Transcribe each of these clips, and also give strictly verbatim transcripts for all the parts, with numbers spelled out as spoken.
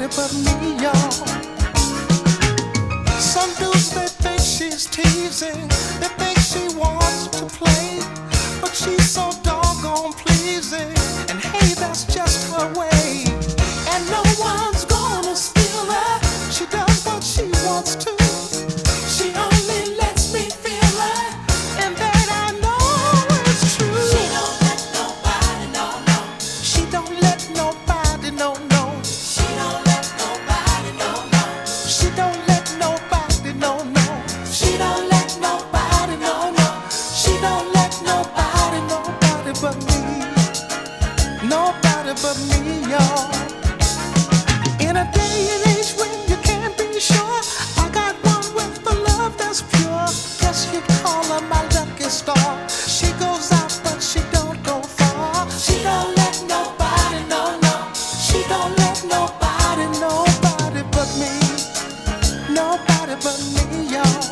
nobody but me, y'all. Some dudes, they think she's teasing, they think she wants to play, but she's so doggone pleasing, and hey, that's just her way. And no one's gonna steal her, she does what she wants to. She only lets me feel her, and that I know it's true. She don't let nobody know, no. She don't let nobody know, no. She don't let nobody know, no. She don't let nobody know, no. She don't let nobody know, no. She don't let nobody, nobody but me. Nobody but me, y'all. In a day and age when you can't be sure, I got one with the love that's pure. Guess you'd call her my lucky star. She goes out but she don't go far. She don't let nobody know, no. She don't let nobody, nobody but me. Nobody but me, y'all.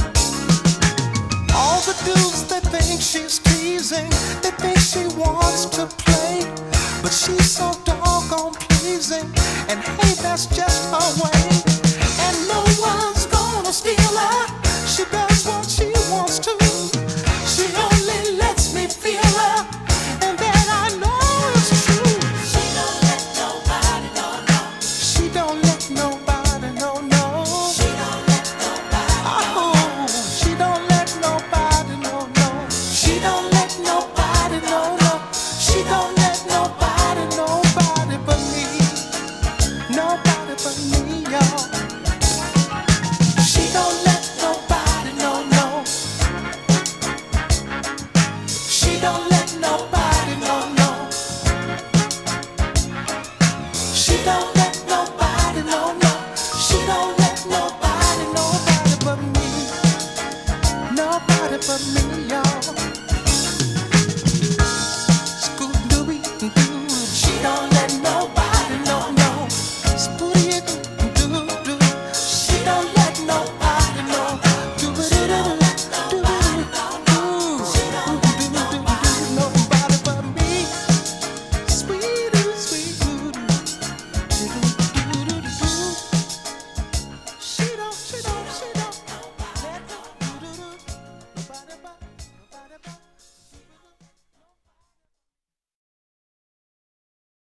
All the dudes, they think she's teasing, they think she wants to play, but she's so doggone pleasing, and hey, that's just her way. And no one's gonna steal her, she does what she wants to. She only lets me feel her, and that I know it's true. She don't let nobody know, no. She don't let nobody know, no. She don't let nobody know. Oh, she don't let nobody know, no. She don't let nobody know, no. She don't let